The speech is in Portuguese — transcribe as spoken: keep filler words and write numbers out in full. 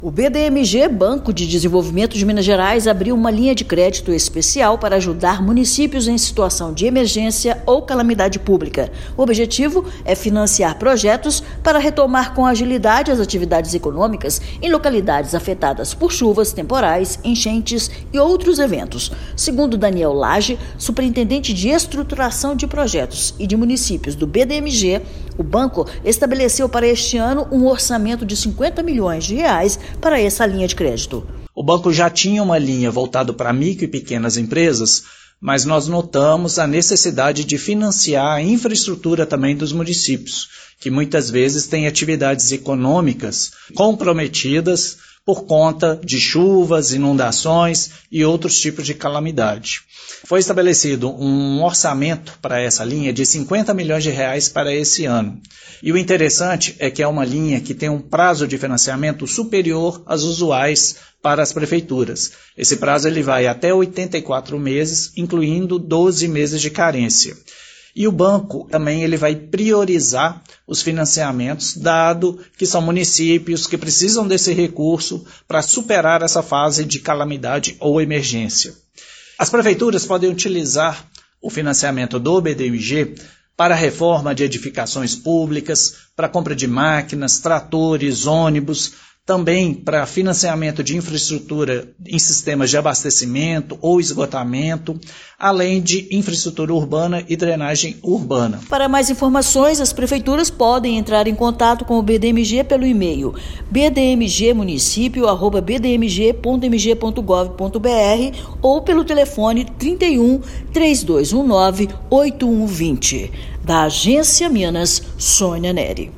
O B D M G, Banco de Desenvolvimento de Minas Gerais, abriu uma linha de crédito especial para ajudar municípios em situação de emergência ou calamidade pública. O objetivo é financiar projetos para retomar com agilidade as atividades econômicas em localidades afetadas por chuvas temporais, enchentes e outros eventos. Segundo Daniel Lage, superintendente de estruturação de projetos e de municípios do B D M G, o banco estabeleceu para este ano um orçamento de cinquenta milhões de reais para essa linha de crédito. O banco já tinha uma linha voltada para micro e pequenas empresas, mas nós notamos a necessidade de financiar a infraestrutura também dos municípios, que muitas vezes têm atividades econômicas comprometidas por conta de chuvas, inundações e outros tipos de calamidade. Foi estabelecido um orçamento para essa linha de cinquenta milhões de reais para esse ano. E o interessante é que é uma linha que tem um prazo de financiamento superior às usuais para as prefeituras. Esse prazo ele vai até oitenta e quatro meses, incluindo doze meses de carência. E o banco também ele vai priorizar os financiamentos, dado que são municípios que precisam desse recurso para superar essa fase de calamidade ou emergência. As prefeituras podem utilizar o financiamento do B D M G para a reforma de edificações públicas, para a compra de máquinas, tratores, ônibus, também para financiamento de infraestrutura em sistemas de abastecimento ou esgotamento, além de infraestrutura urbana e drenagem urbana. Para mais informações, as prefeituras podem entrar em contato com o B D M G pelo e-mail b d m g município arroba b d m g ponto m g ponto gov ponto b r ou pelo telefone trinta e um, três dois um nove, oito um dois zero. Da Agência Minas, Sônia Neri.